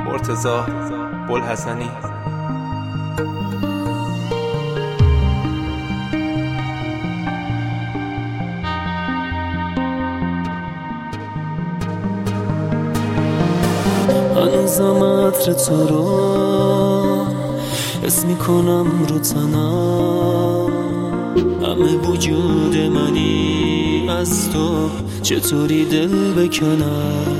مرتضی بوالحسنی. هنوزم عطر تو رو حس میکنم رو تنم، همه وجود منی از تو چطوری دل بکنم.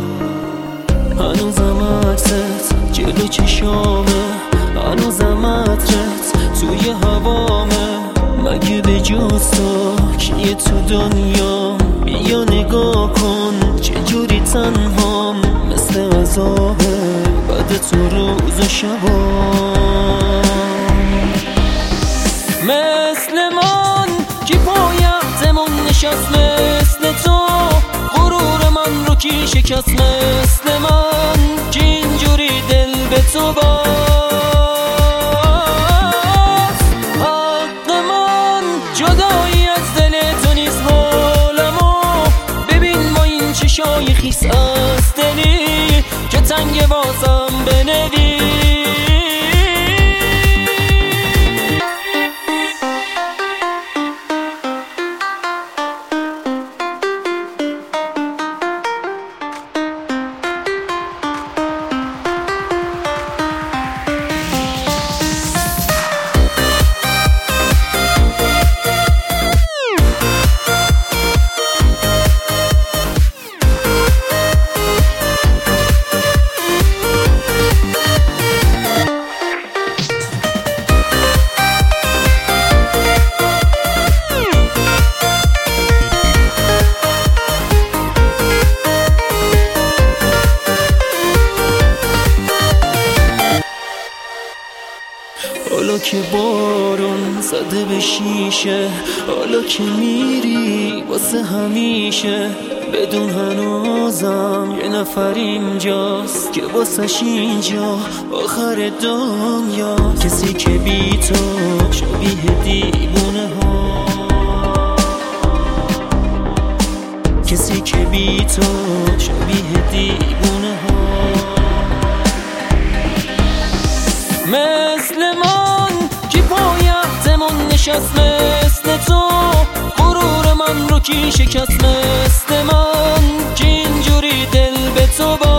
هنوزم عکست جلو چشامه، هنوزم عطرت توی هوامه. مگه به جز تو کیه تو دنیا؟ بیا نگاه کن چجوری تنهام، مثل عذابه بعد تو روز و شبا. مثل من کی پایتمون نشست، مثل تو غرور من رو کی شکست، مثل من کی اینجوری دل به تو باز. حق من جدایی از دل تو نیست، حالمو ببین با این چشای خیس از دلی که تنگ واسم بنویس. حالا که بارون زده به شیشه، حالا که میری واسه همیشه، بدون هنوزم یه نفر اینجاست که واسش اینجا آخر دنیا. کسی که بی تو شبیه دیوونه ها، کسی که بی تو شبیه دیوونه ها. مثل من کی پایتمون نشست، مثل تو غرور من رو کی شکست، مثل من کی اینجوری دل به تو باز.